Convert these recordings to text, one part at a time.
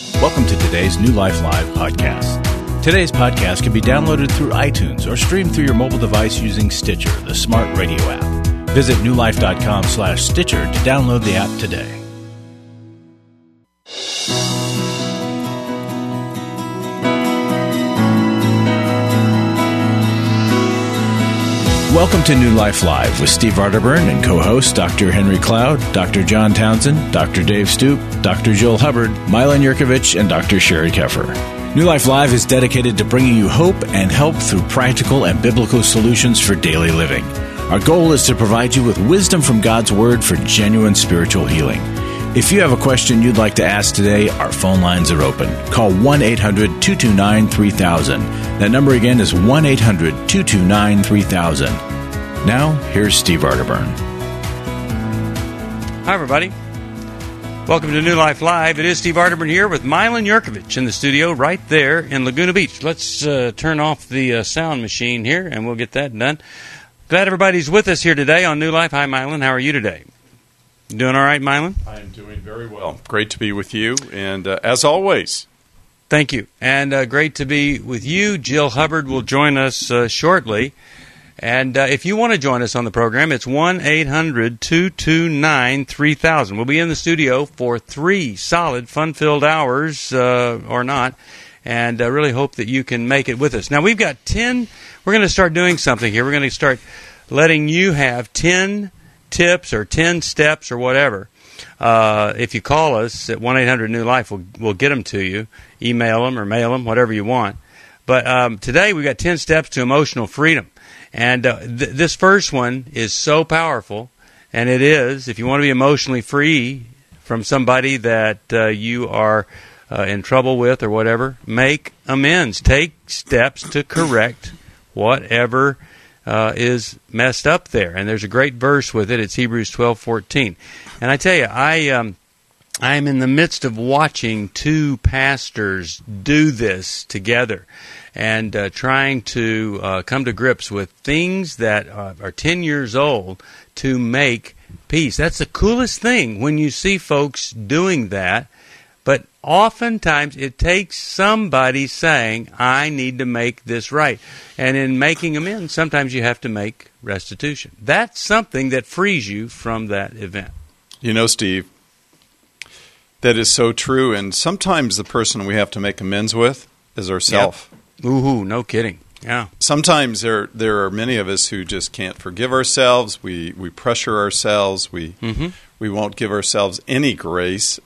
Welcome to today's New Life Live podcast. Today's podcast can be downloaded through iTunes or streamed through your mobile device using Stitcher, the smart radio app. Visit newlife.com/Stitcher to download the app today. Welcome to New Life Live with Steve Arterburn and co-hosts Dr. Henry Cloud, Dr. John Townsend, Dr. Dave Stoop, Dr. Joel Hubbard, Milan Yurkovich, and Dr. Sherry Keffer. New Life Live is dedicated to bringing you hope and help through practical and biblical solutions for daily living. Our goal is to provide you with wisdom from God's Word for genuine spiritual healing. If you have a question you'd like to ask today, our phone lines are open. Call 1-800-229-3000. That number again is 1-800-229-3000. Now, here's Steve Arterburn. Hi, everybody. Welcome to New Life Live. It is Steve Arterburn here with Milan Yurkovich in the studio right there in Laguna Beach. Let's turn off the sound machine here, and we'll get that done. Glad everybody's with us here today on New Life. Hi, Milan. How are you today? Doing all right, Milan? I am doing very well. Great to be with you, and as always. Thank you. And great to be with you. Jill Hubbard will join us shortly. And if you want to join us on the program, it's 1-800-229-3000. We'll be in the studio for 3 solid, fun-filled hours, or not, and I really hope that you can make it with us. Now, we've got 10. We're going to start doing something here. We're going to start letting you have 10 tips or 10 steps or whatever. If you call us at 1-800-NEW-LIFE, we'll get them to you. Email them or mail them, whatever you want. But today we've got 10 steps to emotional freedom. And this first one is so powerful, and it is, if you want to be emotionally free from somebody that you are in trouble with or whatever, make amends. Take steps to correct whatever is messed up there. And there's a great verse with it. It's Hebrews 12:14. And I tell you, I am in the midst of watching 2 pastors do this together and trying to come to grips with things that are 10 years old to make peace. That's the coolest thing when you see folks doing that. But oftentimes it takes somebody saying, I need to make this right. And in making amends, sometimes you have to make restitution. That's something that frees you from that event. You know, Steve, that is so true. And sometimes the person we have to make amends with is ourselves. Yep. Ooh, no kidding. Yeah. Sometimes there are many of us who just can't forgive ourselves. We pressure ourselves. We won't give ourselves any grace.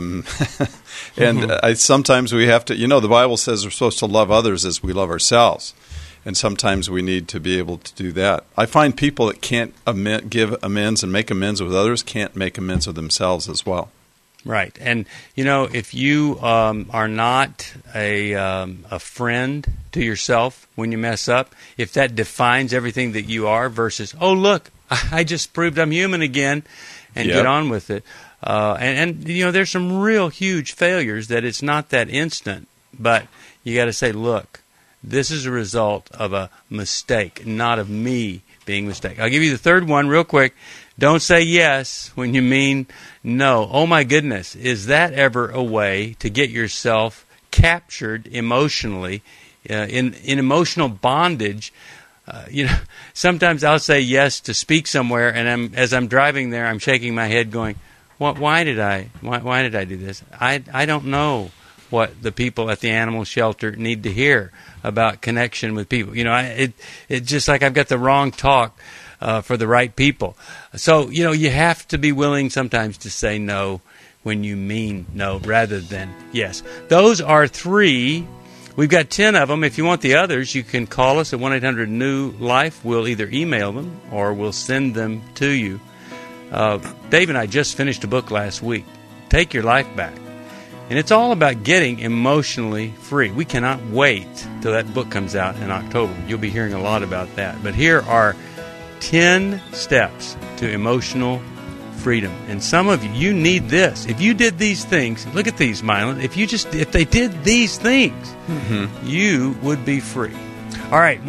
Sometimes we have to, the Bible says we're supposed to love others as we love ourselves. And sometimes we need to be able to do that. I find people that can't give amends and make amends with others can't make amends with themselves as well. Right. And, if you are not a friend to yourself when you mess up, if that defines everything that you are versus, oh, look, I just proved I'm human again, and get on with it. And there's some real huge failures that it's not that instant, but you got to say, look, this is a result of a mistake, not of me being a mistake. I'll give you the third one real quick. Don't say yes when you mean no. Oh, my goodness. Is that ever a way to get yourself captured emotionally in emotional bondage? Sometimes I'll say yes to speak somewhere, and as I'm driving there, I'm shaking my head going, why did I do this? I don't know what the people at the animal shelter need to hear about connection with people. It's just like I've got the wrong talk for the right people. So, you have to be willing sometimes to say no when you mean no rather than yes. Those are 3. We've got 10 of them. If you want the others, you can call us at 1-800-NEW-LIFE. We'll either email them or we'll send them to you. Dave and I just finished a book last week, Take Your Life Back. And it's all about getting emotionally free. We cannot wait till that book comes out in October. You'll be hearing a lot about that. But here are 10 steps to emotional freedom. And some of you need this. If you did these things, look at these, Milan. If they did these things, you would be free. All right,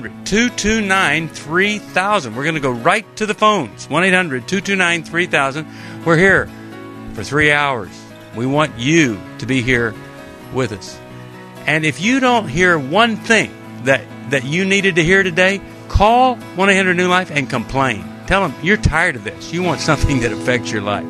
1-800-229-3000. We're going to go right to the phones. 1-800-229-3000. We're here for 3 hours. We want you to be here with us. And if you don't hear one thing that you needed to hear today, call 1-800-NEW-LIFE and complain. Tell them you're tired of this. You want something that affects your life.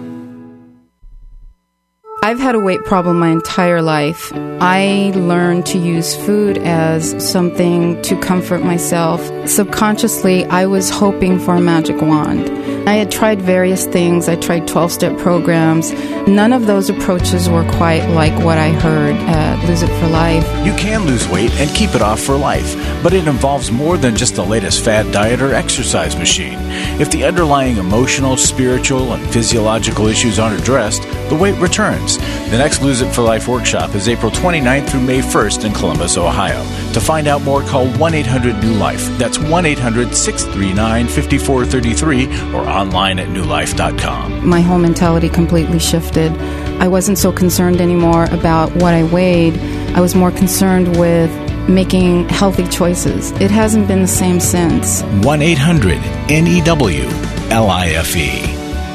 I've had a weight problem my entire life. I learned to use food as something to comfort myself. Subconsciously, I was hoping for a magic wand. I had tried various things. I tried 12-step programs. None of those approaches were quite like what I heard at Lose It for Life. You can lose weight and keep it off for life, but it involves more than just the latest fad diet or exercise machine. If the underlying emotional, spiritual, and physiological issues aren't addressed, the weight returns. The next Lose It for Life workshop is April 29th through May 1st in Columbus, Ohio. To find out more, call 1-800-NEW-LIFE. That's 1-800-639-5433 or online at newlife.com. My whole mentality completely shifted. I wasn't so concerned anymore about what I weighed. I was more concerned with making healthy choices. It hasn't been the same since. 1-800-NEW-LIFE.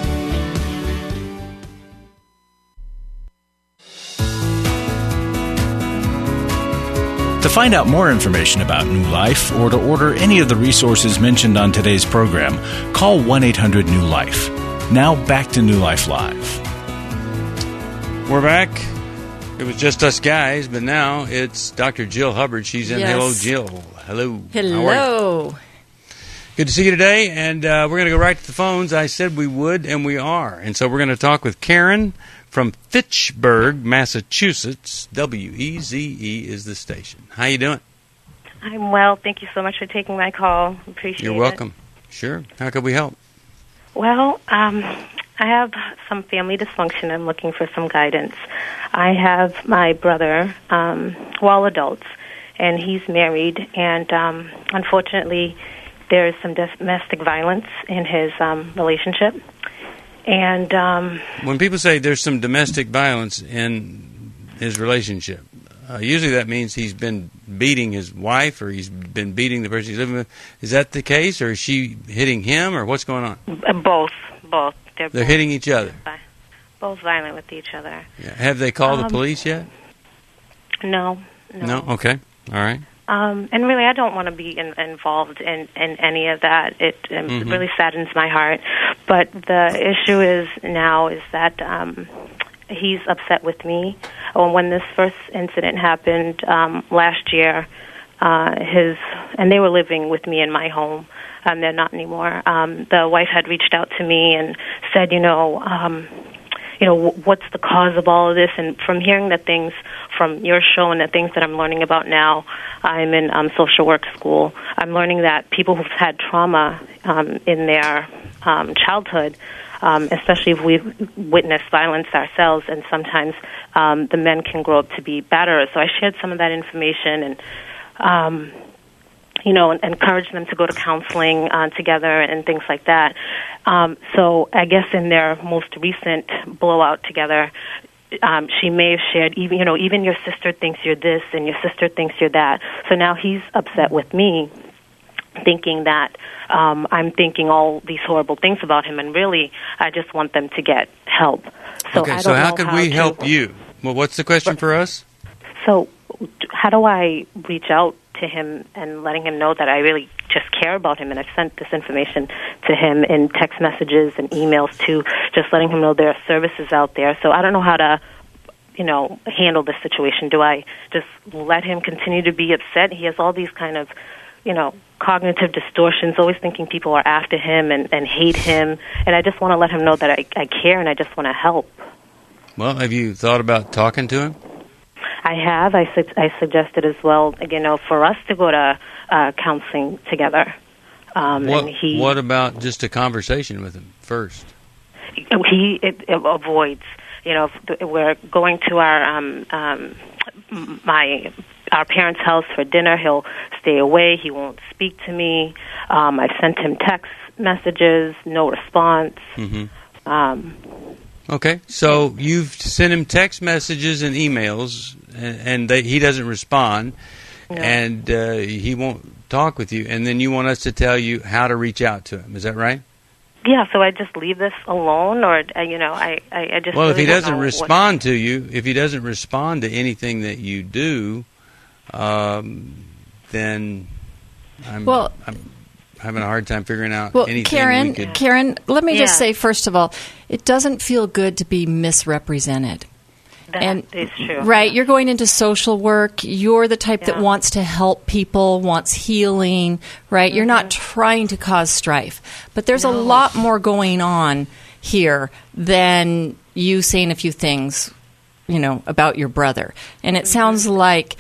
To find out more information about New Life or to order any of the resources mentioned on today's program, call 1-800-NEW-LIFE. Now back to New Life Live. We're back. It was just us guys, but now it's Dr. Jill Hubbard. She's in. Yes. Hello, Jill. Hello. Hello. How are you? Good to see you today, and we're going to go right to the phones. I said we would, and we are. And so we're going to talk with Karen from Fitchburg, Massachusetts. WEZE is the station. How you doing? I'm well. Thank you so much for taking my call. Appreciate it. You're welcome. Sure. How could we help? Well, I have some family dysfunction. I'm looking for some guidance. I have my brother, we're all adults, and he's married, and unfortunately there's some domestic violence in his relationship. And when people say there's some domestic violence in his relationship, usually that means he's been beating his wife or he's been beating the person he's living with. Is that the case, or is she hitting him, or what's going on? Both. They're both hitting each other. Both violent with each other. Yeah. Have they called the police yet? No. Okay. All right. And really, I don't want to be involved in any of that. It really saddens my heart. But the issue is that he's upset with me. When this first incident happened last year, and they were living with me in my home. They're not anymore. The wife had reached out to me and said, what's the cause of all of this? And from hearing the things from your show and the things that I'm learning about now, I'm in social work school. I'm learning that people who've had trauma in their childhood, especially if we've witnessed violence ourselves, and sometimes the men can grow up to be batterers. So I shared some of that information and encourage them to go to counseling together and things like that. So I guess in their most recent blowout together, she may have shared, even your sister thinks you're this and your sister thinks you're that. So now he's upset with me, thinking that I'm thinking all these horrible things about him, and really I just want them to get help. So okay, so how could we help you? Well, what's the question for us? So how do I reach out to him and letting him know that I really just care about him? And I've sent this information to him in text messages and emails too, just letting him know there are services out there. So I don't know how to, handle this situation. Do I just let him continue to be upset? He has all these kind of, cognitive distortions, always thinking people are after him and hate him. And I just want to let him know that I care and I just want to help. Well, have you thought about talking to him? I have. I suggested as well, for us to go to counseling together. What about just a conversation with him first? He avoids. We're going to our parents' house for dinner. He'll stay away. He won't speak to me. I've sent him text messages, no response. Okay, so you've sent him text messages and emails, and he doesn't respond, and he won't talk with you, and then you want us to tell you how to reach out to him. Is that right? So I just leave this alone, or I just. Well, really if he don't doesn't know respond to you, if he doesn't respond to anything that you do, then I'm having a hard time figuring out anything. Karen, let me just say, first of all, it doesn't feel good to be misrepresented. That is true. Right, you're going into social work. You're the type that wants to help people, wants healing, right? Mm-hmm. You're not trying to cause strife. But there's a lot more going on here than you saying a few things, about your brother. And it sounds like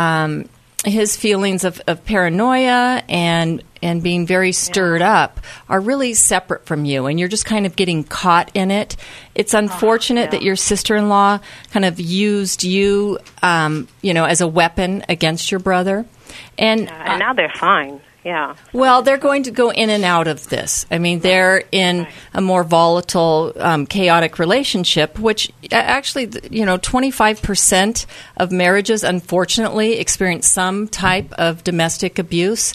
his feelings of paranoia and being very stirred up are really separate from you, and you're just kind of getting caught in it. It's unfortunate that your sister-in-law kind of used you, as a weapon against your brother. And now they're fine. Yeah. Well, they're going to go in and out of this. I mean, they're in a more volatile, chaotic relationship, which actually, 25% of marriages, unfortunately, experience some type of domestic abuse,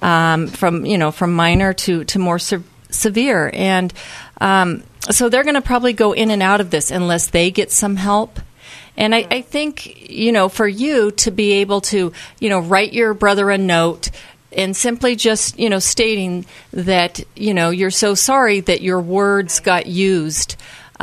from minor to more severe. And so they're going to probably go in and out of this unless they get some help. And I think, for you to be able to, write your brother a note and simply just, stating that, you're so sorry that your words got used,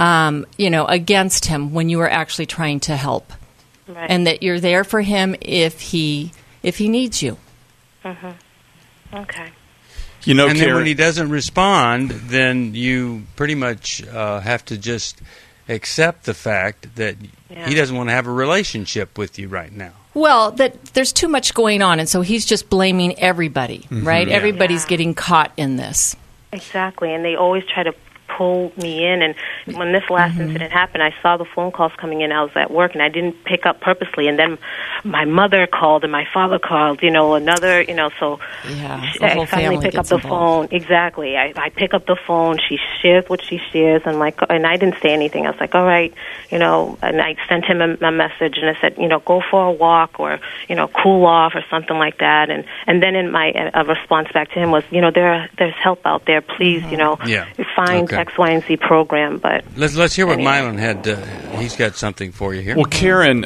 against him when you were actually trying to help. Right. And that you're there for him if he needs you. Mm-hmm. Okay. And then when he doesn't respond, then you pretty much have to just accept the fact that he doesn't want to have a relationship with you right now. Well, that there's too much going on, and so he's just blaming everybody, right? Yeah. Everybody's getting caught in this. Exactly, and they always try to pull me in. And when this last incident happened, I saw the phone calls coming in. I was at work, and I didn't pick up purposely. And then my mother called, and my father called, another, so I finally pick up the phone. Exactly. I pick up the phone. She shares what she shares, and I didn't say anything. I was like, all right, and I sent him a message, and I said, go for a walk or, cool off or something like that. And then in my response back to him was, there's help out there. Please, find X, Y, and Z program. But let's hear what Mylon had. He's got something for you here. Well, Karen,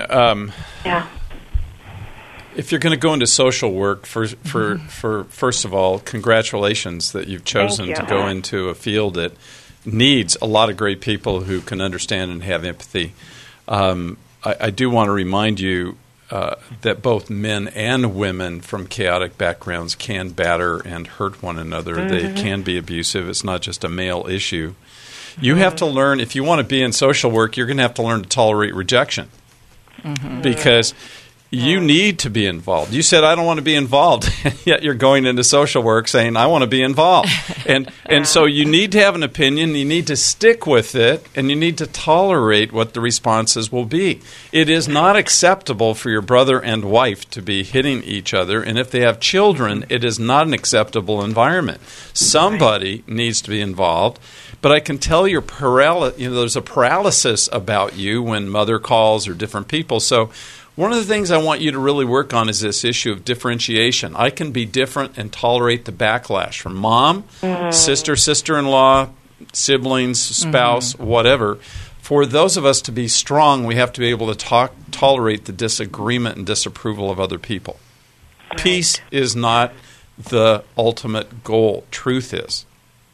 if you're going to go into social work, for first of all, congratulations that you've chosen to go into a field that needs a lot of great people who can understand and have empathy. I do want to remind you that both men and women from chaotic backgrounds can batter and hurt one another. Mm-hmm. They can be abusive. It's not just a male issue. You have to learn, if you want to be in social work, you're going to have to learn to tolerate rejection because you need to be involved. You said, I don't want to be involved, yet you're going into social work saying, I want to be involved. And so you need to have an opinion, you need to stick with it, and you need to tolerate what the responses will be. It is not acceptable for your brother and wife to be hitting each other, and if they have children, it is not an acceptable environment. Somebody needs to be involved. But I can tell there's a paralysis about you when mother calls or different people. So one of the things I want you to really work on is this issue of differentiation. I can be different and tolerate the backlash from mom, sister, sister-in-law, siblings, spouse, whatever. For those of us to be strong, we have to be able to tolerate the disagreement and disapproval of other people. Right. Peace is not the ultimate goal. Truth is.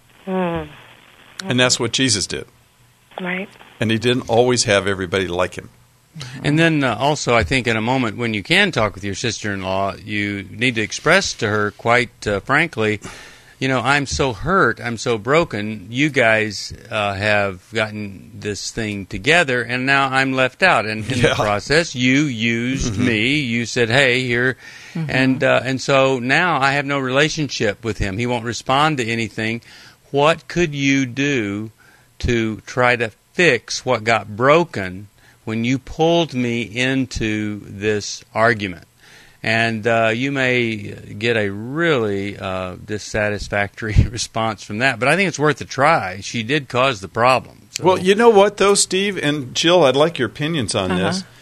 And that's what Jesus did. Right. And he didn't always have everybody like him. And then also, I think in a moment when you can talk with your sister-in-law, you need to express to her quite frankly, I'm so hurt, I'm so broken. You guys have gotten this thing together, and now I'm left out. And in the process, you used me. You said, hey, here. And so now I have no relationship with him. He won't respond to anything. What could you do to try to fix what got broken when you pulled me into this argument? And you may get a really dissatisfactory response from that, but I think it's worth a try. She did cause the problem. So. Well, you know what, though, Steve and Jill, I'd like your opinions on this.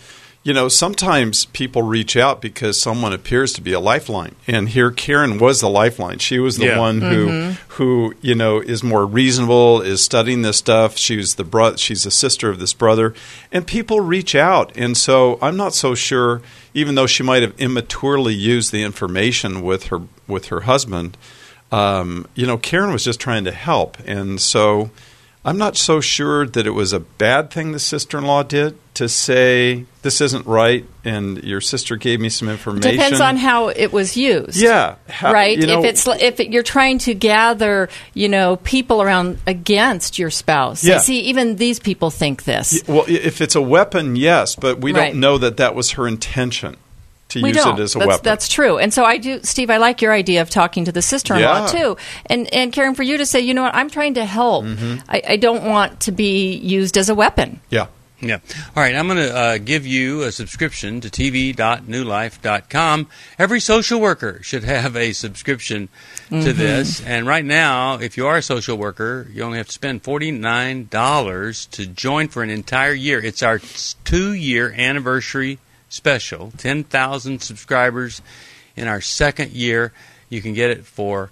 sometimes people reach out because someone appears to be a lifeline. And here Karen was the lifeline. She was the one who is more reasonable, is studying this stuff. She's the sister of this brother. And people reach out. And so I'm not so sure, even though she might have immaturely used the information with her husband, Karen was just trying to help. And so I'm not so sure that it was a bad thing the sister-in-law did to say, this isn't right, and your sister gave me some information. Depends on how it was used. Yeah. Right? If you're trying to gather, people around against your spouse. Yeah. See, even these people think this. Well, if it's a weapon, yes, but we don't know that was her intention. To use it as a weapon. That's true. And so I do, Steve, I like your idea of talking to the sister-in-law, too. And Karen, for you to say, I'm trying to help. I don't want to be used as a weapon. Yeah. Yeah. All right, I'm going to give you a subscription to tv.newlife.com. Every social worker should have a subscription to this. And right now, if you are a social worker, you only have to spend $49 to join for an entire year. It's our 2-year anniversary special, 10,000 subscribers in our second year. You can get it for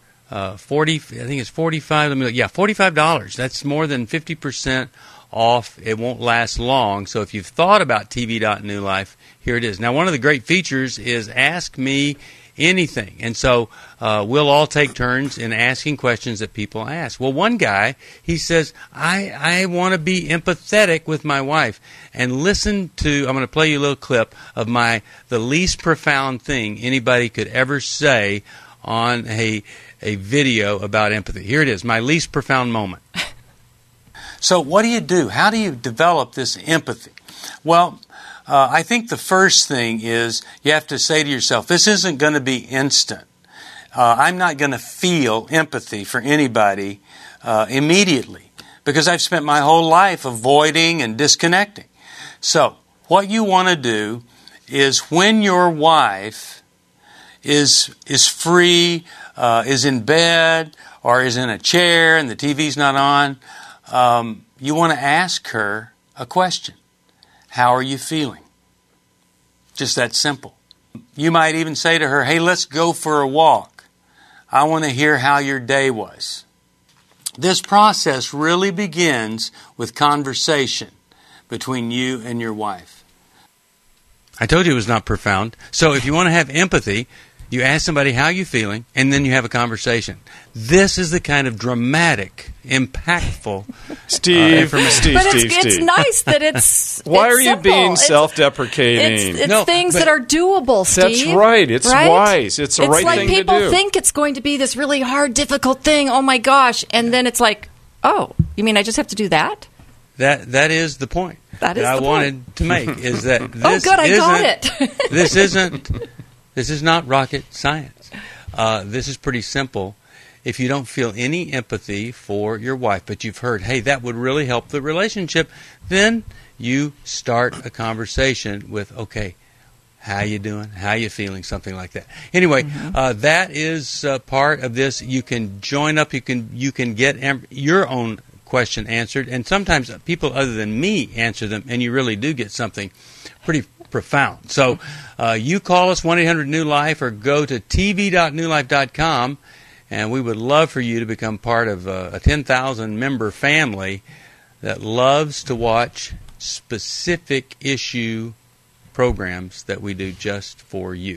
$45. That's more than 50% off. It won't last long. So if you've thought about TV.NewLife, here it is. Now, one of the great features is Ask Me Anything. And so we'll all take turns in asking questions that people ask. Well, one guy, he says, I want to be empathetic with my wife. And listen to, I'm going to play you a little clip of the least profound thing anybody could ever say on a video about empathy. Here it is, my least profound moment. So what do you do? How do you develop this empathy? Well, I think the first thing is you have to say to yourself, this isn't going to be instant. I'm not going to feel empathy for anybody immediately because I've spent my whole life avoiding and disconnecting. So what you want to do is when your wife is free, is in bed, or is in a chair and the TV's not on, you want to ask her a question. How are you feeling? Just that simple. You might even say to her, hey, let's go for a walk. I want to hear how your day was. This process really begins with conversation between you and your wife. I told you it was not profound. So if you want to have empathy, you ask somebody how you're feeling, and then you have a conversation. This is the kind of dramatic, impactful information. But it's nice that it's Why it's are you simple. being self-deprecating? It's things that are doable, Steve. That's right. It's wise. It's the right thing to do. It's like people think it's going to be this really hard, difficult thing. Oh, my gosh. And then it's like, oh, you mean I just have to do that? That is the point that I wanted to make, is that this I got it. This is not rocket science. This is pretty simple. If you don't feel any empathy for your wife, but you've heard, hey, that would really help the relationship, then you start a conversation with, okay, how you doing? How you feeling? Something like that. Anyway, that is part of this. You can join up. You can get your own question answered, and sometimes people other than me answer them, and you really do get something pretty profound. So you call us 1-800-NEW-LIFE or go to tv.newlife.com, and we would love for you to become part of a 10,000 member family that loves to watch specific issue programs that we do just for you.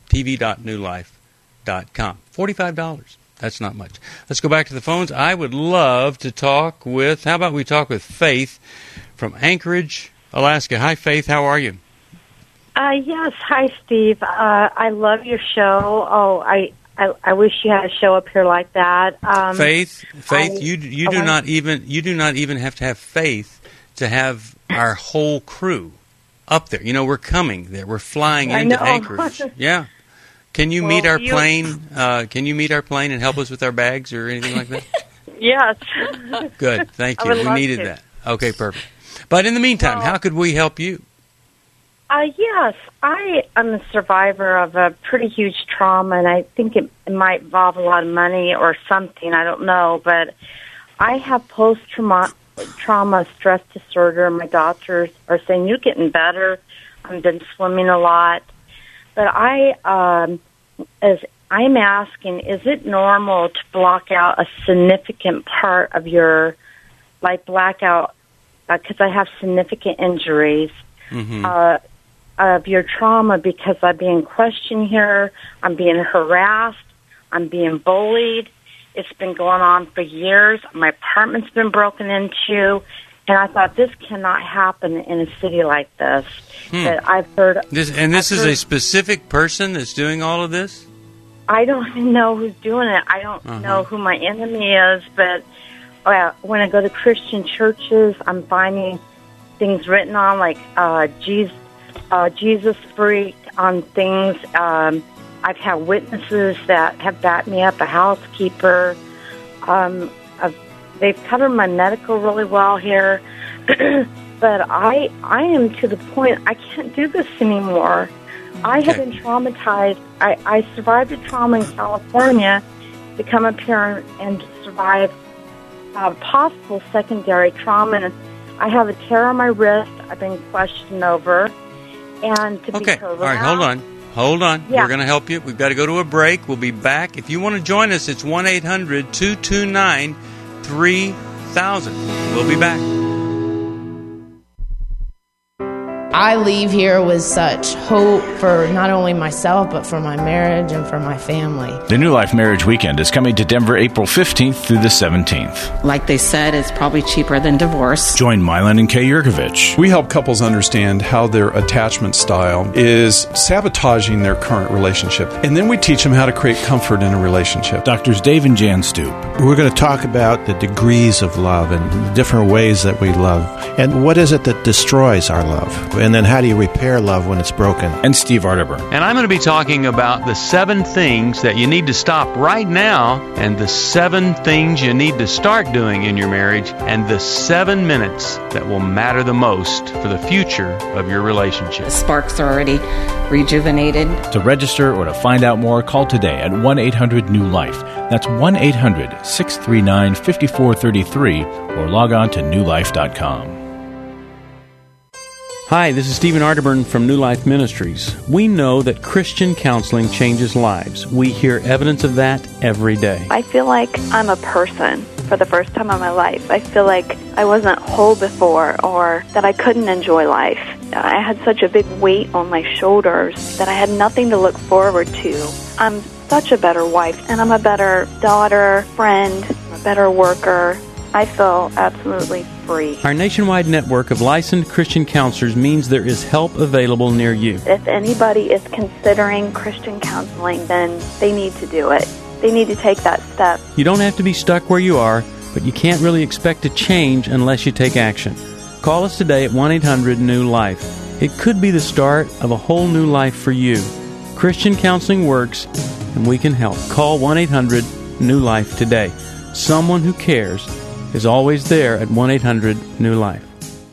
tv.newlife.com. $45. That's not much. Let's go back to the phones. I would love to talk with, how about we talk with Faith from Anchorage, Alaska. Hi, Faith. How are you? Yes. Hi, Steve. I love your show. Oh, I wish you had a show up here like that. Faith, you do not even have to have faith to have our whole crew up there. You know, we're coming there. We're flying into Anchorage. Yeah. Can you meet our plane? Can you meet our plane and help us with our bags or anything like that? Yes. Good. Thank you. We needed that. Okay, perfect. But in the meantime, how could we help you? Yes. I am a survivor of a pretty huge trauma, and I think it might involve a lot of money or something. I don't know. But I have post-trauma stress disorder. My doctors are saying, you're getting better. I've been swimming a lot. But I'm asking, is it normal to block out a significant part of your, like blackout, because I have significant injuries, of your trauma, because I'm being questioned here, I'm being harassed, I'm being bullied. It's been going on for years. My apartment's been broken into, and I thought this cannot happen in a city like this. That I've heard. This is a specific person that's doing all of this? I don't even know who's doing it. I don't know who my enemy is, but when I go to Christian churches, I'm finding things written on, like Jesus freak on things. I've had witnesses that have backed me up, a housekeeper. They've covered my medical really well here. But I am to the point I can't do this anymore. I have been traumatized. I survived a trauma in California, to come up here and survive possible secondary trauma. And I have a tear on my wrist. I've been questioned over. And to be harassed. All right, hold on. Yeah. We're going to help you. We've got to go to a break. We'll be back. If you want to join us, it's 1-800-229-3000. We'll be back. I leave here with such hope for not only myself, but for my marriage and for my family. The New Life Marriage Weekend is coming to Denver April 15th through the 17th. Like they said, it's probably cheaper than divorce. Join Milan and Kay Yurkovich. We help couples understand how their attachment style is sabotaging their current relationship. And then we teach them how to create comfort in a relationship. Doctors Dave and Jan Stoop. We're going to talk about the degrees of love and different ways that we love. And what is it that destroys our love? And then how do you repair love when it's broken? And Steve Arterburn. And I'm going to be talking about the 7 things that you need to stop right now, and the 7 things you need to start doing in your marriage, and the 7 minutes that will matter the most for the future of your relationship. The sparks are already rejuvenated. To register or to find out more, call today at 1-800-NEW-LIFE. That's 1-800-639-5433, or log on to newlife.com. Hi, this is Stephen Arterburn from New Life Ministries. We know that Christian counseling changes lives. We hear evidence of that every day. I feel like I'm a person for the first time in my life. I feel like I wasn't whole before, or that I couldn't enjoy life. I had such a big weight on my shoulders that I had nothing to look forward to. I'm such a better wife, and I'm a better daughter, friend, a better worker. I feel absolutely free. Our nationwide network of licensed Christian counselors means there is help available near you. If anybody is considering Christian counseling, then they need to do it. They need to take that step. You don't have to be stuck where you are, but you can't really expect to change unless you take action. Call us today at 1-800-NEW-LIFE. It could be the start of a whole new life for you. Christian counseling works, and we can help. Call 1-800-NEW-LIFE today. Someone who cares is always there at 1-800-NEW-LIFE.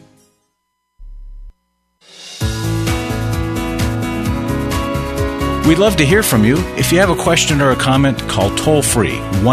We'd love to hear from you. If you have a question or a comment, call toll-free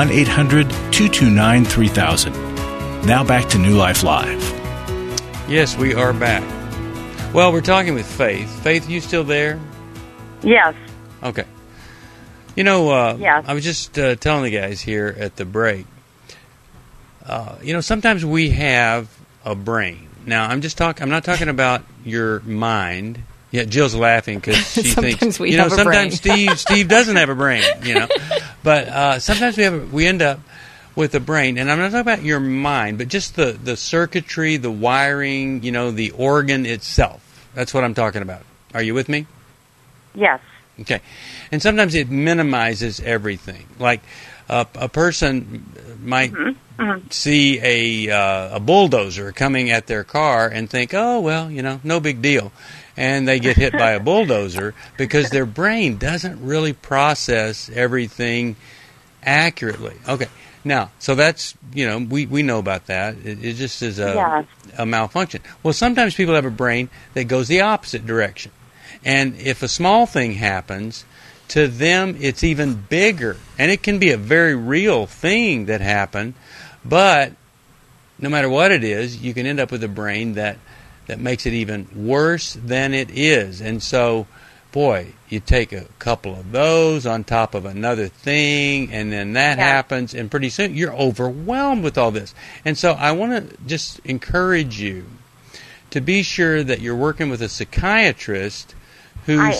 1-800-229-3000. Now back to New Life Live. Yes, we are back. Well, we're talking with Faith. Faith, you still there? Yes. Okay. You know, yes. I was just telling the guys here at the break, sometimes we have a brain. Now, I'm not talking about your mind. Yeah, Jill's laughing because she thinks, sometimes Steve doesn't have a brain, But sometimes we end up with a brain. And I'm not talking about your mind, but just the circuitry, the wiring, the organ itself. That's what I'm talking about. Are you with me? Yes. Okay. And sometimes it minimizes everything. Like a person might see a bulldozer coming at their car and think, oh, well, no big deal. And they get hit by a bulldozer because their brain doesn't really process everything accurately. Okay. Now, so that's, we know about that. It just is a malfunction. Well, sometimes people have a brain that goes the opposite direction. And if a small thing happens, to them it's even bigger. And it can be a very real thing that happened, but no matter what it is, you can end up with a brain that that makes it even worse than it is. And so, boy, you take a couple of those on top of another thing, and then that happens, and pretty soon you're overwhelmed with all this. And so I want to just encourage you to be sure that you're working with a psychiatrist who's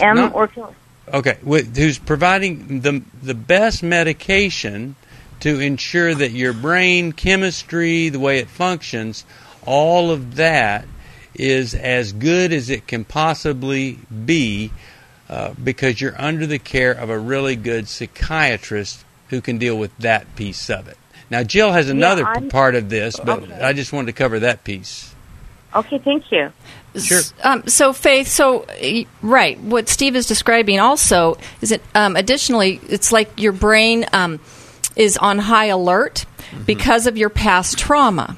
who's providing the best medication to ensure that your brain chemistry, the way it functions, all of that is as good as it can possibly be, because you're under the care of a really good psychiatrist who can deal with that piece of it. Now, Jill has another part of this, but I just wanted to cover that piece. Okay, thank you. Sure. So, Faith, right, what Steve is describing also is that additionally, it's like your brain is on high alert because of your past trauma.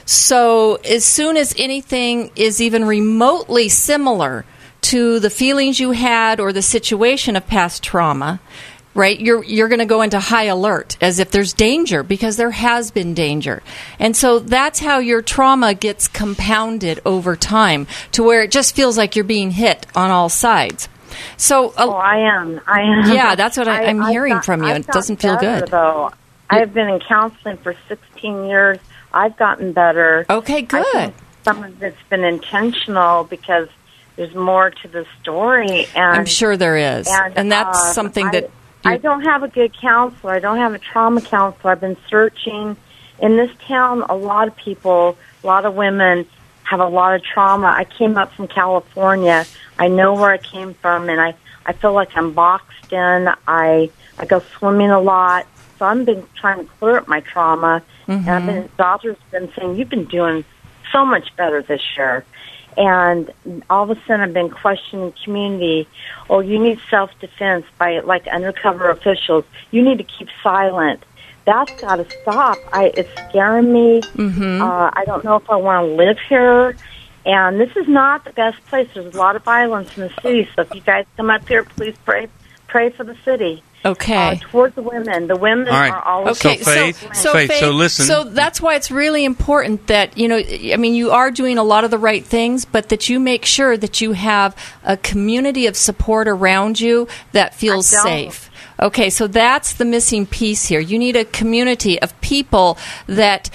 So as soon as anything is even remotely similar to the feelings you had or the situation of past trauma, right, you're going to go into high alert as if there's danger, because there has been danger. And so that's how your trauma gets compounded over time to where it just feels like you're being hit on all sides. So, I am. Yeah, that's what I'm hearing from you. It doesn't feel good. Though. I've been in counseling for 16 years. I've gotten better. Okay, good. I think some of it's been intentional because there's more to the story. And I'm sure there is. And that's something that... I don't have a good counselor. I don't have a trauma counselor. I've been searching. In this town, a lot of people, a lot of women have a lot of trauma. I came up from California. I know where I came from, and I feel like I'm boxed in. I go swimming a lot. So I've been trying to clear up my trauma. And doctors have been saying, you've been doing so much better this year. And all of a sudden I've been questioning community. Oh, you need self-defense by, like, undercover officials. You need to keep silent. That's got to stop. It's scaring me. I don't know if I want to live here. And this is not the best place. There's a lot of violence in the city. So if you guys come up here, please pray for the city. Okay. Towards the women. The women are always... Okay, Faith, so listen. So that's why it's really important that, you are doing a lot of the right things, but that you make sure that you have a community of support around you that feels safe. Okay, so that's the missing piece here. You need a community of people that,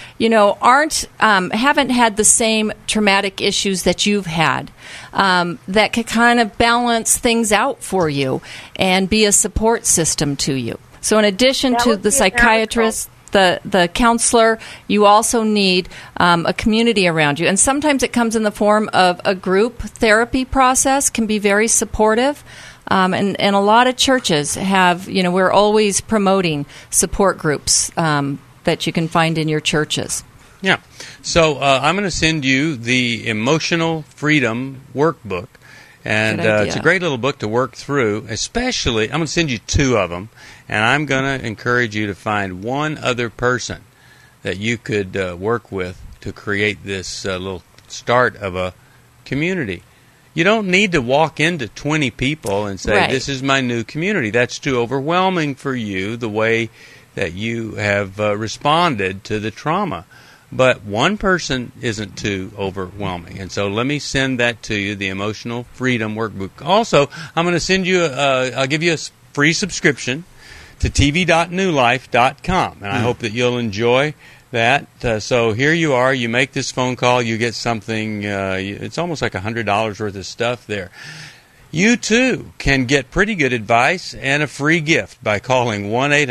haven't had the same traumatic issues that you've had, that can kind of balance things out for you and be a support system to you. So in addition to the psychiatrist, the counselor, you also need a community around you. And sometimes it comes in the form of a group therapy process, can be very supportive. And a lot of churches have, we're always promoting support groups that you can find in your churches. Yeah. So I'm going to send you the Emotional Freedom Workbook. And it's a great little book to work through, especially, I'm going to send you 2 of them, and I'm going to encourage you to find one other person that you could work with to create this little start of a community. You don't need to walk into 20 people and say, this is my new community. That's too overwhelming for you, the way that you have responded to the trauma. But one person isn't too overwhelming. And so let me send that to you, the Emotional Freedom Workbook. Also, I'm going to send you, I'll give you a free subscription to tv.newlife.com. And I hope that you'll enjoy that. So here you are, you make this phone call, you get something, it's almost like $100 worth of stuff there. You too can get pretty good advice and a free gift by calling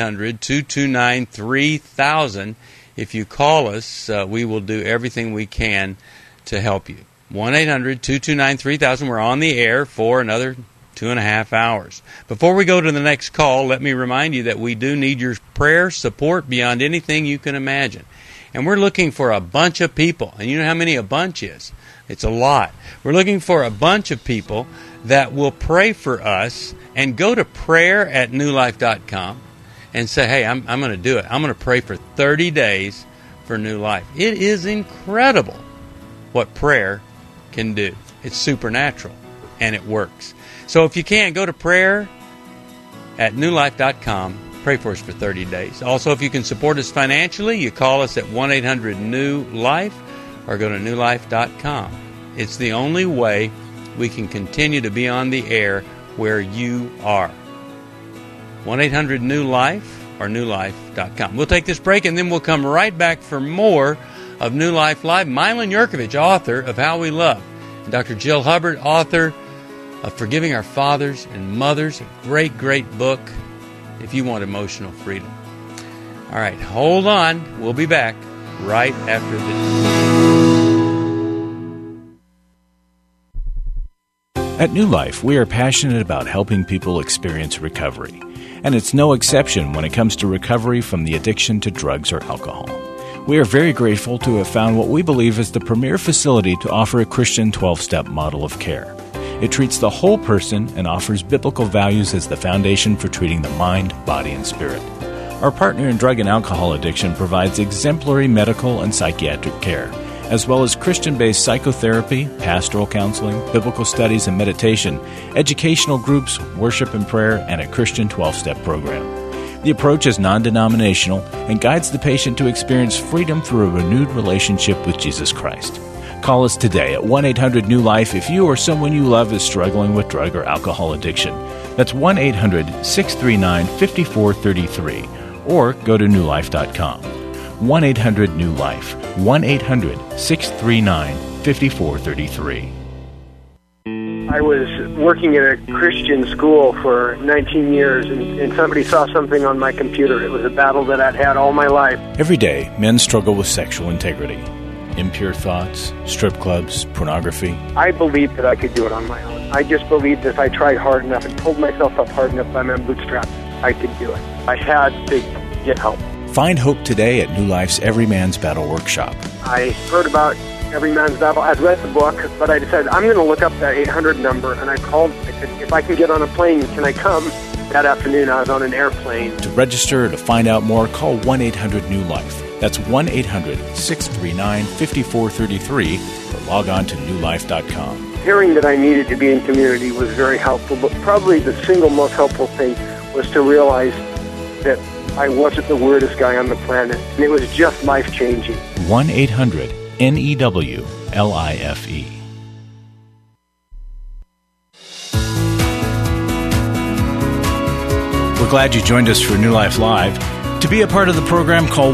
1-800-229-3000. If you call us, we will do everything we can to help you. 1-800-229-3000. We're on the air for another 2.5 hours. Before we go to the next call, let me remind you that we do need your prayer support beyond anything you can imagine. And we're looking for a bunch of people. And you know how many a bunch is? It's a lot. We're looking for a bunch of people that will pray for us and go to prayer@newlife.com and say, hey, I'm going to do it. I'm going to pray for 30 days for New Life. It is incredible what prayer can do. It's supernatural, and it works. So if you can, go to prayer@newlife.com. Pray for us for 30 days. Also, if you can support us financially, you call us at 1-800-NEW-LIFE or go to newlife.com It's the only way we can continue to be on the air where you are. 1-800-NEW-LIFE or newlife.com. We'll take this break and then we'll come right back for more of New Life Live. Milan Yurkovich, author of How We Love. And Dr. Jill Hubbard, author of Forgiving Our Fathers and Mothers. A great, great book if you want emotional freedom. All right, hold on. We'll be back right after this. At New Life, we are passionate about helping people experience recovery. And it's no exception when it comes to recovery from the addiction to drugs or alcohol. We are very grateful to have found what we believe is the premier facility to offer a Christian 12-step model of care. It treats the whole person and offers biblical values as the foundation for treating the mind, body, and spirit. Our partner in drug and alcohol addiction provides exemplary medical and psychiatric care, as well as Christian-based psychotherapy, pastoral counseling, biblical studies and meditation, educational groups, worship and prayer, and a Christian 12-step program. The approach is non-denominational and guides the patient to experience freedom through a renewed relationship with Jesus Christ. Call us today at 1-800-NEW-LIFE if you or someone you love is struggling with drug or alcohol addiction. That's 1-800-639-5433 or go to newlife.com. 1-800-NEW-LIFE, 1-800-639-5433. I was working at a Christian school for 19 years, and somebody saw something on my computer. It was a battle that I'd had all my life. Every day, men struggle with sexual integrity, impure thoughts, strip clubs, pornography. I believed that I could do it on my own. I just believed if I tried hard enough and pulled myself up hard enough by my bootstraps, I could do it. I had to get help. Find hope today at New Life's Every Man's Battle Workshop. I heard about Every Man's Battle. I'd read the book, but I decided I'm going to look up that 800 number, and I called. I said, if I can get on a plane, can I come? That afternoon, I was on an airplane. To register or to find out more, call 1-800-NEW-LIFE. That's 1-800-639-5433 or log on to newlife.com. Hearing that I needed to be in community was very helpful, but probably the single most helpful thing was to realize that I wasn't the weirdest guy on the planet, and it was just life-changing. 1-800-NEWLIFE. We're glad you joined us for New Life Live. To be a part of the program, call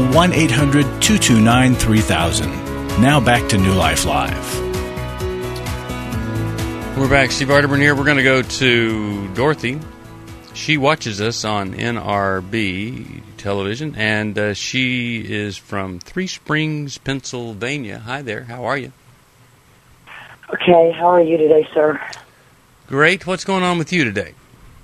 1-800-229-3000. Now back to New Life Live. We're back. Steve Arterburn here. We're going to go to Dorothy. She watches us on NRB television, and she is from Three Springs, Pennsylvania. Hi there. How are you? Okay. How are you today, sir? Great. What's going on with you today?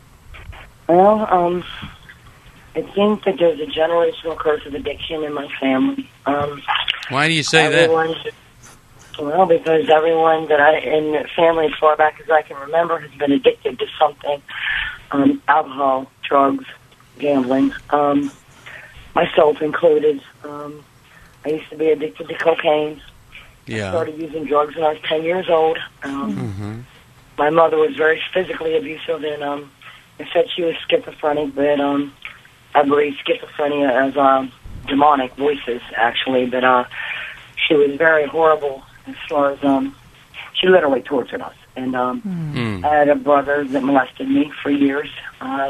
Well, I think that there's a generational curse of addiction in my family. Why do you say that? Well, because everyone that in the family as far back as I can remember has been addicted to something. Alcohol, drugs, gambling, myself included. I used to be addicted to cocaine. Yeah. I started using drugs when I was 10 years old. My mother was very physically abusive, and they said she was schizophrenic, but I believe schizophrenia as demonic voices, actually. But she was very horrible as far as she literally tortured us. And I had a brother that molested me for years. I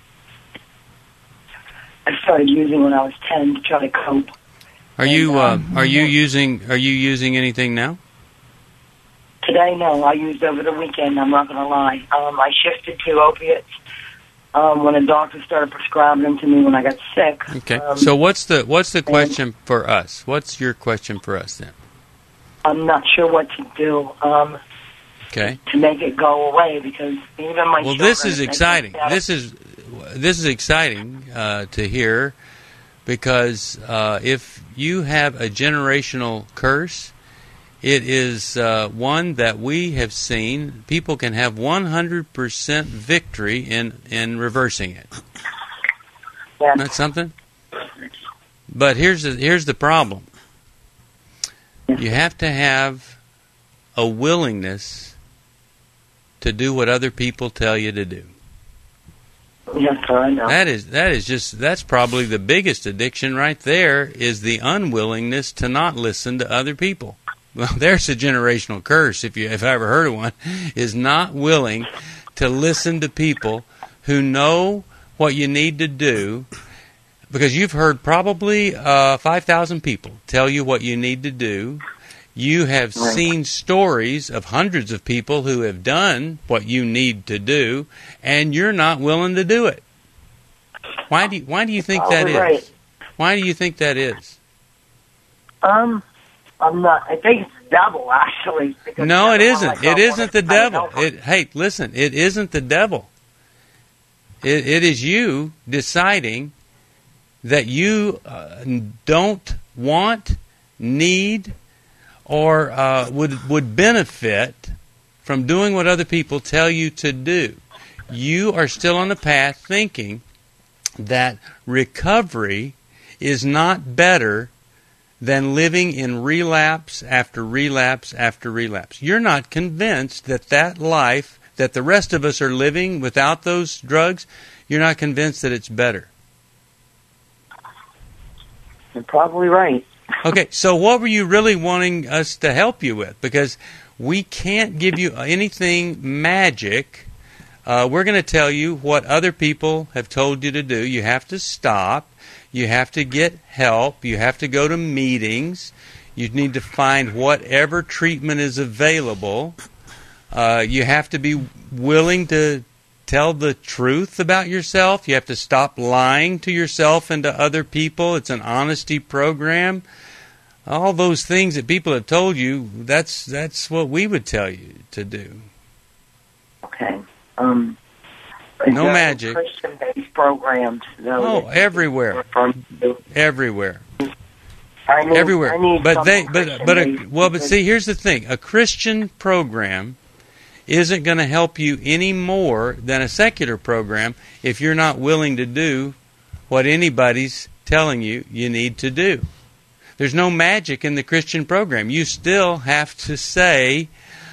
started using when I was 10 to try to cope. Are you using anything now? Today, no. I used over the weekend. I'm not going to lie. I shifted to opiates when a doctor started prescribing them to me when I got sick. Okay. So what's the question for us? What's your question for us then? I'm not sure what to do. Okay. To make it go away, because even my children... This is exciting. This is exciting to hear, because if you have a generational curse, it is one that we have seen. People can have 100% victory in reversing it. Yeah. That's something. But here's the problem. You have to have a willingness to do what other people tell you to do. Yes, sir, I know. That's probably the biggest addiction right there, is the unwillingness to not listen to other people. well, there's a generational curse, if I ever heard of one, is not willing to listen to people who know what you need to do, because you've heard probably 5,000 people tell you what you need to do. You have seen stories of hundreds of people who have done what you need to do, and you're not willing to do it. Why do you think that is? Right. Why do you think that is? I'm not. I think it's the devil, actually. No, it isn't. It isn't the devil. Hey, listen, it isn't the devil. It is you deciding that you don't want, need, or would benefit from doing what other people tell you to do. You are still on the path thinking that recovery is not better than living in relapse after relapse after relapse. You're not convinced that life that the rest of us are living without those drugs, you're not convinced that it's better. You're probably right. Okay, so what were you really wanting us to help you with? Because we can't give you anything magic. We're going to tell you what other people have told you to do. You have to stop. You have to get help. You have to go to meetings. You need to find whatever treatment is available. You have to be willing to tell the truth about yourself. You have to stop lying to yourself and to other people. It's an honesty program. All those things that people have told you, that's what we would tell you to do. Okay. No magic. Christian-based programs. Oh, everywhere. Everywhere. Everywhere. But see, here's the thing. A Christian program isn't going to help you any more than a secular program if you're not willing to do what anybody's telling you need to do. There's no magic in the Christian program. You still have to say,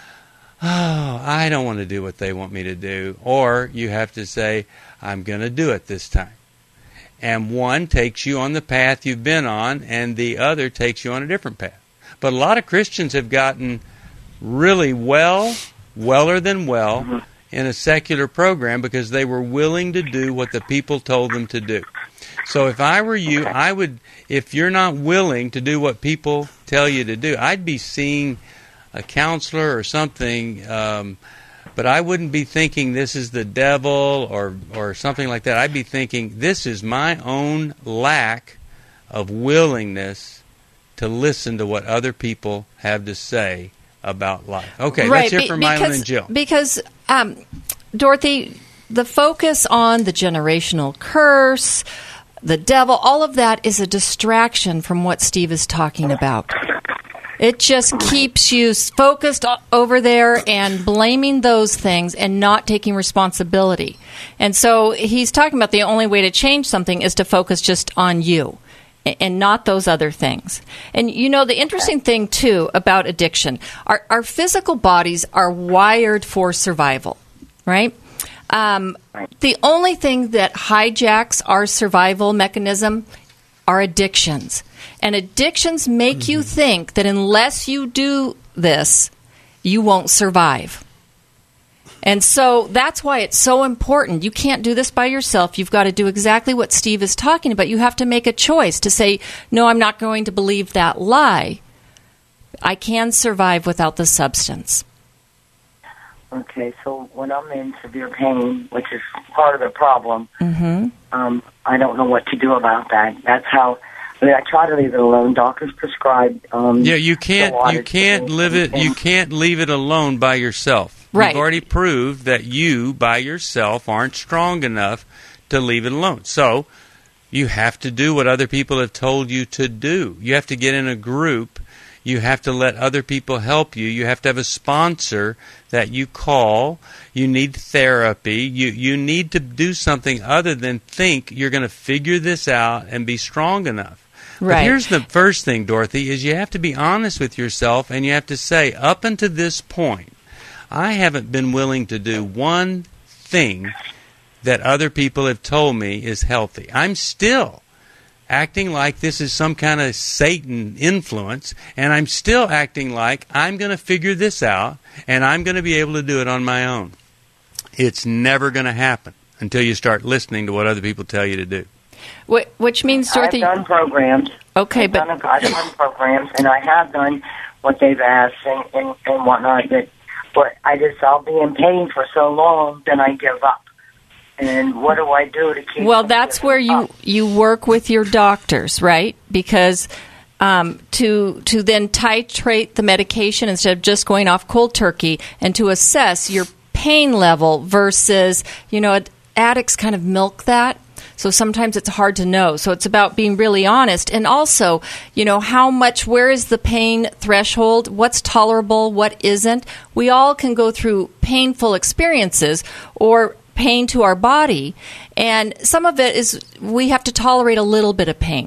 oh, I don't want to do what they want me to do. Or you have to say, I'm going to do it this time. And one takes you on the path you've been on, and the other takes you on a different path. But a lot of Christians have gotten really weller than well, in a secular program because they were willing to do what the people told them to do. So if I were you, I would, if you're not willing to do what people tell you to do, I'd be seeing a counselor or something, but I wouldn't be thinking this is the devil or something like that. I'd be thinking this is my own lack of willingness to listen to what other people have to say about life. Okay, right, let's hear from Mylon and Jill. Because, Dorothy, the focus on the generational curse, the devil, all of that is a distraction from what Steve is talking about. It just keeps you focused over there and blaming those things and not taking responsibility. And so he's talking about the only way to change something is to focus just on you and not those other things. And, you know, the interesting thing, too, about addiction, our physical bodies are wired for survival, right? The only thing that hijacks our survival mechanism are addictions. And addictions make you think that unless you do this, you won't survive. And so that's why it's so important. You can't do this by yourself. You've got to do exactly what Steve is talking about. You have to make a choice to say, no, I'm not going to believe that lie. I can survive without the substance. Okay, so when I'm in severe pain, which is part of the problem, I don't know what to do about that. That's how. I mean, I try to leave it alone. Doctors prescribe. You can't leave it alone by yourself. Right. You've already proved that you by yourself aren't strong enough to leave it alone. So you have to do what other people have told you to do. You have to get in a group. You have to let other people help you. You have to have a sponsor that you call. You need therapy. You need to do something other than think you're going to figure this out and be strong enough. Right. But here's the first thing, Dorothy, is you have to be honest with yourself, and you have to say, up until this point, I haven't been willing to do one thing that other people have told me is healthy. I'm still acting like this is some kind of Satan influence, and I'm still acting like I'm going to figure this out, and I'm going to be able to do it on my own. It's never going to happen until you start listening to what other people tell you to do. Which means, Dorothy... I've done programs. Okay, I've done programs, and I have done what they've asked and whatnot. But I'll be in pain for so long, then I give up. And what do I do to keep... Well, that's where you work with your doctors, right? Because to then titrate the medication instead of just going off cold turkey, and to assess your pain level versus, addicts kind of milk that. So sometimes it's hard to know. So it's about being really honest. And also, where is the pain threshold? What's tolerable? What isn't? We all can go through painful experiences or pain to our body. And some of it is we have to tolerate a little bit of pain.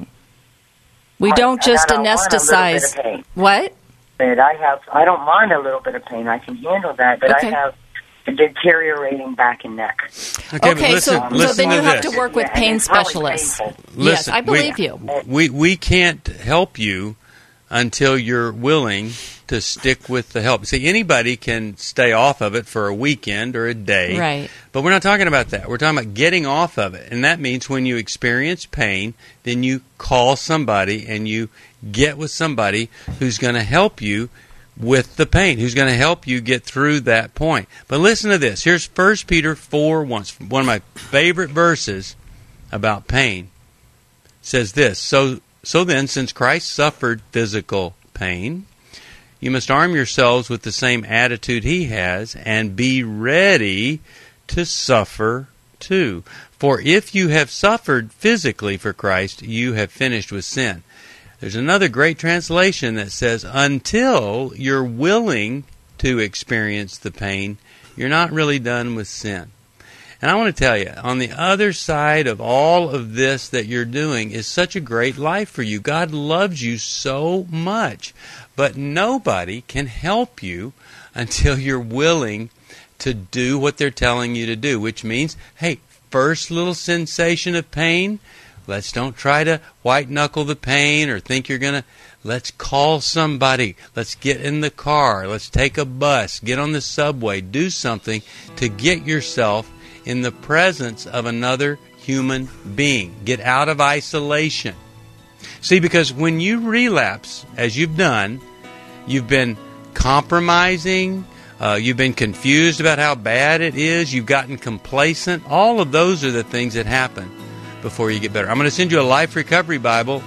We don't just anesthetize. What? But I don't mind a little bit of pain. I can handle that. But okay. I have a deteriorating back and neck. Okay, so then you have to work with pain specialists. Yes, I believe you. We can't help you until you're willing to stick with the help. See, anybody can stay off of it for a weekend or a day. Right. But we're not talking about that. We're talking about getting off of it. And that means when you experience pain, then you call somebody and you get with somebody who's going to help you with the pain, who's going to help you get through that point. But listen to this. Here's 1 Peter 4:1, one of my favorite verses about pain. It says this, So then, since Christ suffered physical pain, you must arm yourselves with the same attitude he has and be ready to suffer too. For if you have suffered physically for Christ, you have finished with sin. There's another great translation that says, until you're willing to experience the pain, you're not really done with sin. And I want to tell you, on the other side of all of this that you're doing is such a great life for you. God loves you so much. But nobody can help you until you're willing to do what they're telling you to do, which means, hey, first little sensation of pain, let's don't try to white-knuckle the pain or think you're going to... Let's call somebody. Let's get in the car. Let's take a bus. Get on the subway. Do something to get yourself in the presence of another human being. Get out of isolation. See, because when you relapse, as you've done, you've been compromising, you've been confused about how bad it is, you've gotten complacent. All of those are the things that happen before you get better. I'm going to send you a Life Recovery Bible.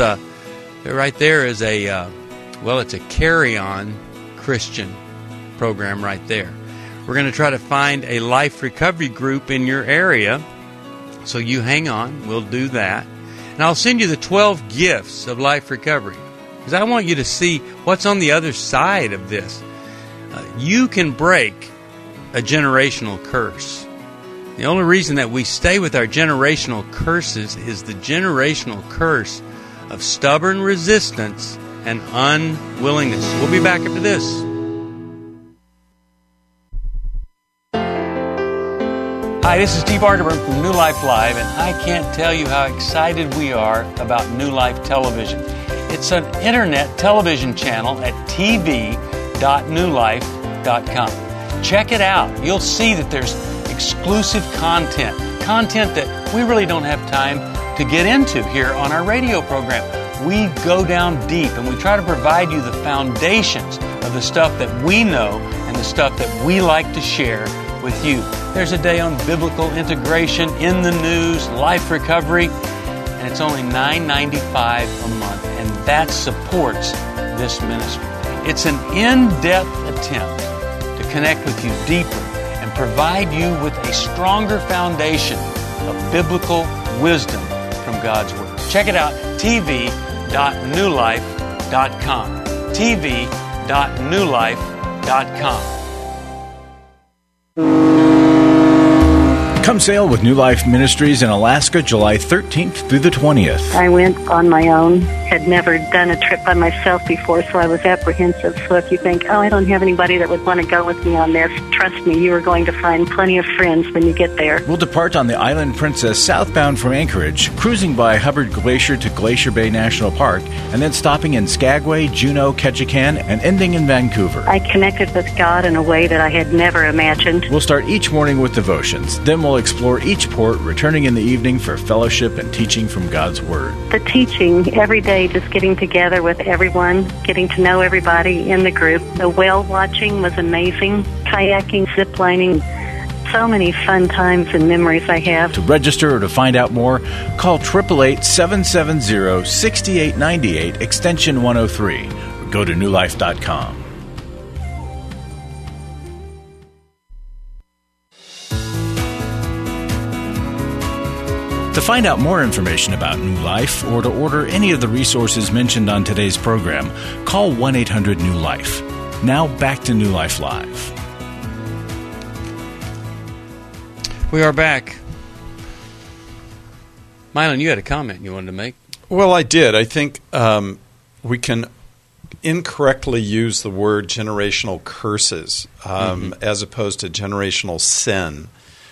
Right there is it's a carry-on Christian program right there. We're going to try to find a life recovery group in your area. So you hang on. We'll do that. And I'll send you the 12 gifts of life recovery, because I want you to see what's on the other side of this. You can break a generational curse. The only reason that we stay with our generational curses is the generational curse of stubborn resistance and unwillingness. We'll be back after this. Hi, this is Steve Arterburn from New Life Live, and I can't tell you how excited we are about New Life Television. It's an internet television channel at tv.newlife.com. Check it out. You'll see that there's exclusive content that we really don't have time to get into here on our radio program. We go down deep and we try to provide you the foundations of the stuff that we know and the stuff that we like to share with you. There's a day on biblical integration, in the news, life recovery, and it's only $9.95 a month, and that supports this ministry. It's an in-depth attempt to connect with you deeper and provide you with a stronger foundation of biblical wisdom from God's Word. Check it out, tv.newlife.com. tv.newlife.com. Come sail with New Life Ministries in Alaska, July 13th through the 20th. I went on my own had never done a trip by myself before, so I was apprehensive. So if you think, I don't have anybody that would want to go with me on this, trust me, you are going to find plenty of friends when you get there. We'll depart on the Island Princess southbound from Anchorage, cruising by Hubbard Glacier to Glacier Bay National Park, and then stopping in Skagway, Juneau, Ketchikan, and ending in Vancouver. I connected with God in a way that I had never imagined. We'll start each morning with devotions. Then we'll explore each port, returning in the evening for fellowship and teaching from God's Word. The teaching, every day just getting together with everyone, getting to know everybody in the group. The whale watching was amazing. Kayaking, ziplining, so many fun times and memories I have. To register or to find out more, call 888-770-6898, extension 103, or go to newlife.com. To find out more information about New Life or to order any of the resources mentioned on today's program, call 1-800-NEW-LIFE. Now back to New Life Live. We are back. Mylon, you had a comment you wanted to make. Well, I did. I think we can incorrectly use the word generational curses as opposed to generational sin.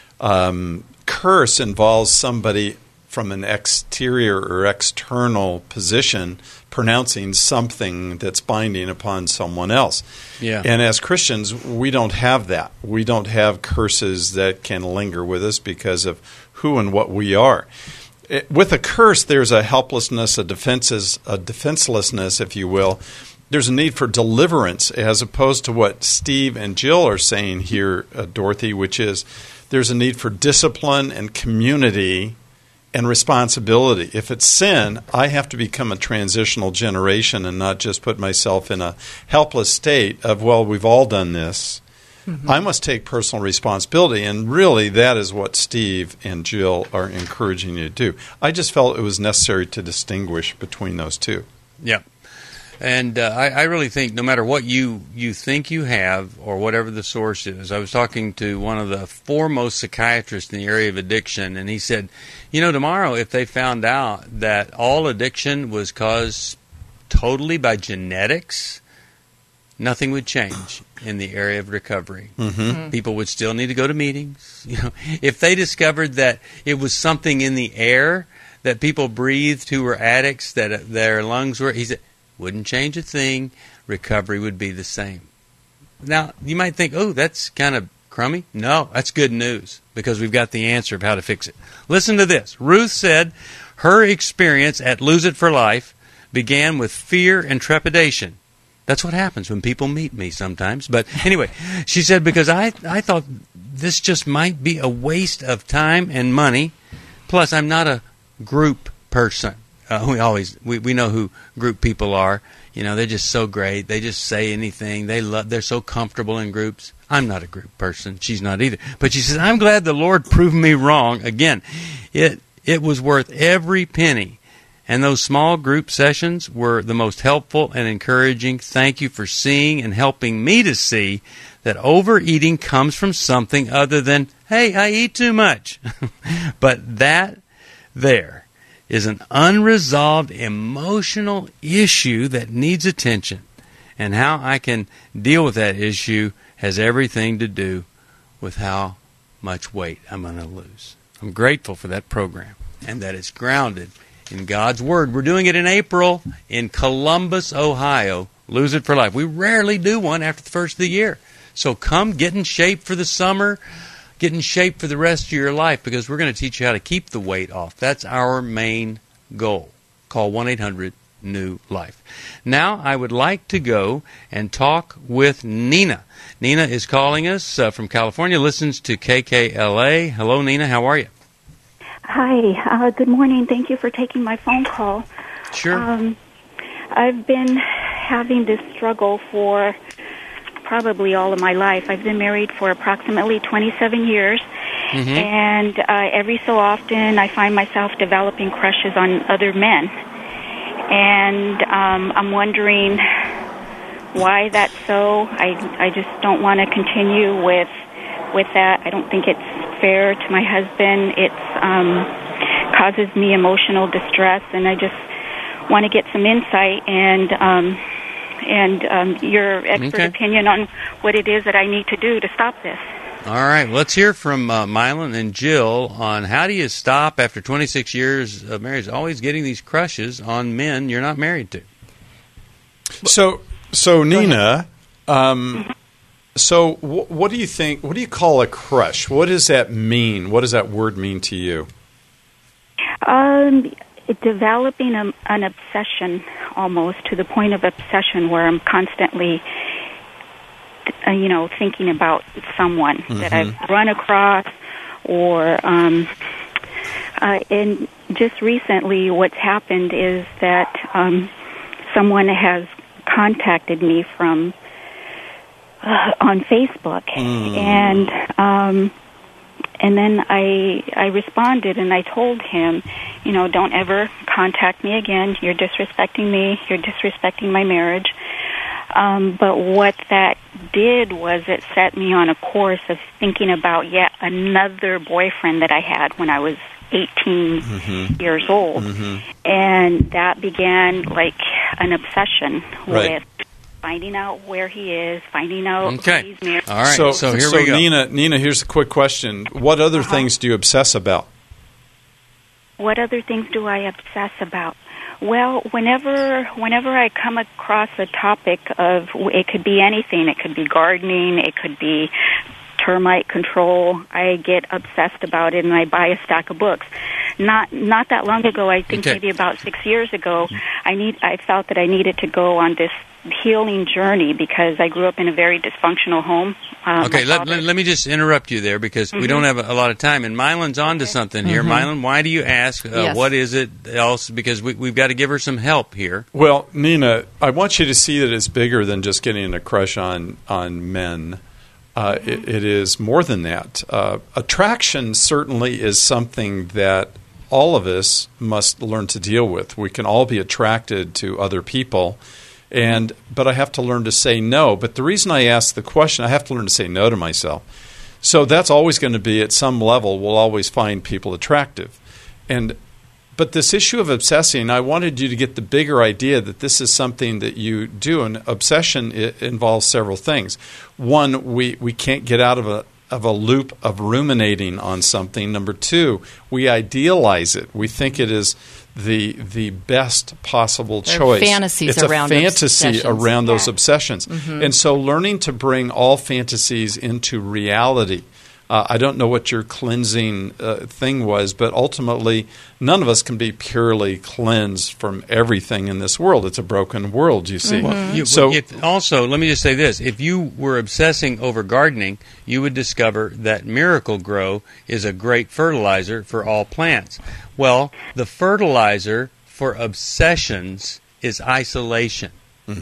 Curse involves somebody from an exterior or external position pronouncing something that's binding upon someone else. Yeah. And as Christians, we don't have that. We don't have curses that can linger with us because of who and what we are. With a curse, there's a helplessness, a defenselessness, if you will. There's a need for deliverance as opposed to what Steve and Jill are saying here, Dorothy, which is there's a need for discipline and community and responsibility. If it's sin, I have to become a transitional generation and not just put myself in a helpless state of, well, we've all done this. I must take personal responsibility, and really that is what Steve and Jill are encouraging you to do. I just felt it was necessary to distinguish between those two. Yeah. And I really think no matter what you think you have or whatever the source is, I was talking to one of the foremost psychiatrists in the area of addiction, and he said, tomorrow if they found out that all addiction was caused totally by genetics, nothing would change in the area of recovery. People would still need to go to meetings. If they discovered that it was something in the air that people breathed who were addicts, that their lungs were, he said, wouldn't change a thing. Recovery would be the same. Now, you might think, that's kind of crummy. No, that's good news because we've got the answer of how to fix it. Listen to this. Ruth said her experience at Lose It for Life began with fear and trepidation. That's what happens when people meet me sometimes. But anyway, she said, because I thought this just might be a waste of time and money. Plus, I'm not a group person. We know who group people are. They're just so great. They just say anything. They're so comfortable in groups. I'm not a group person. She's not either. But she says, I'm glad the Lord proved me wrong. Again, it was worth every penny. And those small group sessions were the most helpful and encouraging. Thank you for seeing and helping me to see that overeating comes from something other than, hey, I eat too much. But that there is an unresolved emotional issue that needs attention. And how I can deal with that issue has everything to do with how much weight I'm going to lose. I'm grateful for that program and that it's grounded in God's Word. We're doing it in April in Columbus, Ohio. Lose It for Life. We rarely do one after the first of the year. So come get in shape for the summer. Get in shape for the rest of your life because we're going to teach you how to keep the weight off. That's our main goal. Call 1-800-NEW-LIFE. Now, I would like to go and talk with Nina. Nina is calling us from California, listens to KKLA. Hello, Nina. How are you? Hi. Good morning. Thank you for taking my phone call. Sure. I've been having this struggle for probably all of my life. I've been married for approximately 27 years, and every so often I find myself developing crushes on other men. And I'm wondering why that's so. I just don't want to continue with that. I don't think it's fair to my husband. It causes me emotional distress, and I just want to get some insight and your expert opinion on what it is that I need to do to stop this. All right, let's hear from Mylon and Jill on how do you stop after 26 years of marriage always getting these crushes on men you're not married to. So Nina, so what do you think? What do you call a crush? What does that mean? What does that word mean to you? Developing an obsession, almost to the point of obsession, where I'm constantly, thinking about someone that I've run across, or and just recently, what's happened is that someone has contacted me from on Facebook, and then I responded and I told him, don't ever contact me again. You're disrespecting me. You're disrespecting my marriage. But what that did was it set me on a course of thinking about yet another boyfriend that I had when I was 18 years old. And that began like an obsession with finding out where he is, finding out who he's married. All right, so here we go. Nina, here's a quick question. What other things do you obsess about? What other things do I obsess about? Well, whenever I come across a topic of, it could be anything. It could be gardening. It could be termite control. I get obsessed about it, and I buy a stack of books. Not that long ago, I think maybe about 6 years ago, I felt that I needed to go on this healing journey because I grew up in a very dysfunctional home. Let me just interrupt you there because we don't have a lot of time. And Mylon's on to something here. Mylon, why do you ask? What is it else? Because we've got to give her some help here. Well, Nina, I want you to see that it's bigger than just getting a crush on men. It is more than that. Attraction certainly is something that all of us must learn to deal with. We can all be attracted to other people. But I have to learn to say no. But the reason I ask the question, I have to learn to say no to myself. So that's always going to be, at some level, we'll always find people attractive. But this issue of obsessing, I wanted you to get the bigger idea that this is something that you do. And obsession involves several things. One, we can't get out of a loop of ruminating on something. Number two, we idealize it. We think it is the best possible choice. Fantasies it's around a fantasy obsessions. around those obsessions. And so learning to bring all fantasies into reality. I don't know what your cleansing thing was, but ultimately none of us can be purely cleansed from everything in this world. It's a broken world, you see. Also, let me just say this. If you were obsessing over gardening, you would discover that Miracle-Gro is a great fertilizer for all plants. Well, the fertilizer for obsessions is isolation.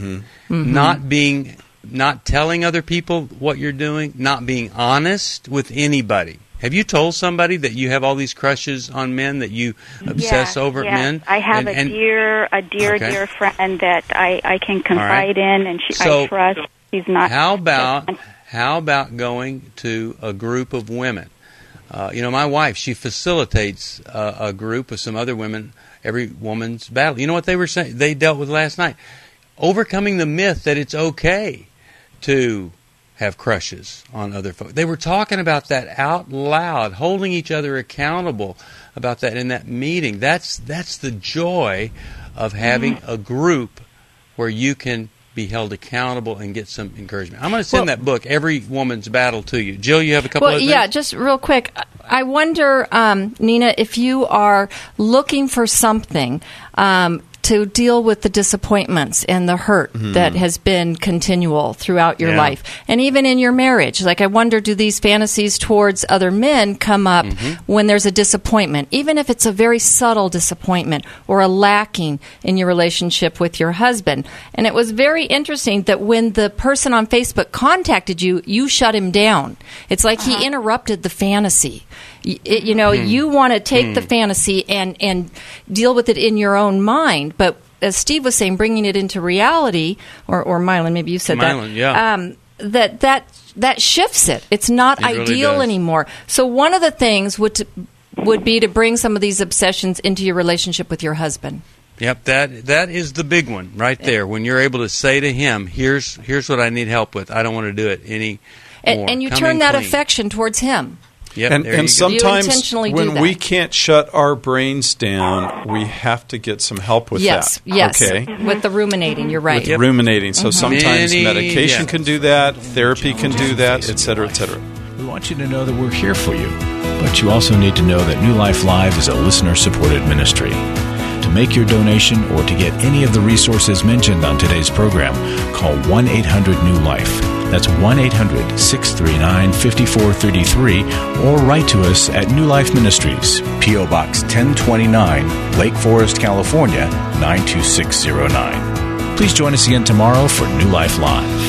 Not telling other people what you're doing, not being honest with anybody. Have you told somebody that you have all these crushes on men, that you obsess over men? I have a dear friend that I can confide in, and I trust. She's not. How about going to a group of women? My wife, she facilitates a group of some other women, every woman's battle. You know what they were saying? They dealt with last night. Overcoming the myth that it's okay to have crushes on other folks. They were talking about that out loud, holding each other accountable about that in that meeting. That's the joy of having a group where you can be held accountable and get some encouragement. I'm going to send that book, Every Woman's Battle, to you. Jill, you have a couple of things? Yeah, just real quick. I wonder, Nina, if you are looking for something to deal with the disappointments and the hurt that has been continual throughout your life, and even in your marriage. Like, I wonder, do these fantasies towards other men come up when there's a disappointment, even if it's a very subtle disappointment or a lacking in your relationship with your husband? And it was very interesting that when the person on Facebook contacted you, you shut him down. It's like he interrupted the fantasy. You want to take the fantasy and deal with it in your own mind. But as Steve was saying, bringing it into reality, or Mylon, maybe you said that shifts it. It's not ideal anymore. So one of the things would be to bring some of these obsessions into your relationship with your husband. Yep, that is the big one right there. When you're able to say to him, here's what I need help with. I don't want to do it any more. And you Come turn in that clean. affection towards him. Yep, and sometimes You intentionally do when that. we can't shut our brains down, we have to get some help with that. Yes, Okay? with the ruminating, you're right. With ruminating. So sometimes medication yeah. can do that, therapy can do that, et cetera, et cetera. We want you to know that we're here for you, but you also need to know that New Life Live is a listener-supported ministry. To make your donation or to get any of the resources mentioned on today's program, call 1-800-NEW-LIFE. That's 1-800-639-5433, or write to us at New Life Ministries, P.O. Box 1029, Lake Forest, California, 92609. Please join us again tomorrow for New Life Live.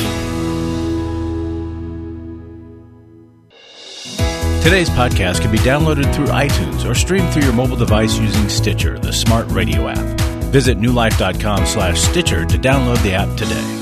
Today's podcast can be downloaded through iTunes or streamed through your mobile device using Stitcher, the smart radio app. Visit newlife.com/Stitcher to download the app today.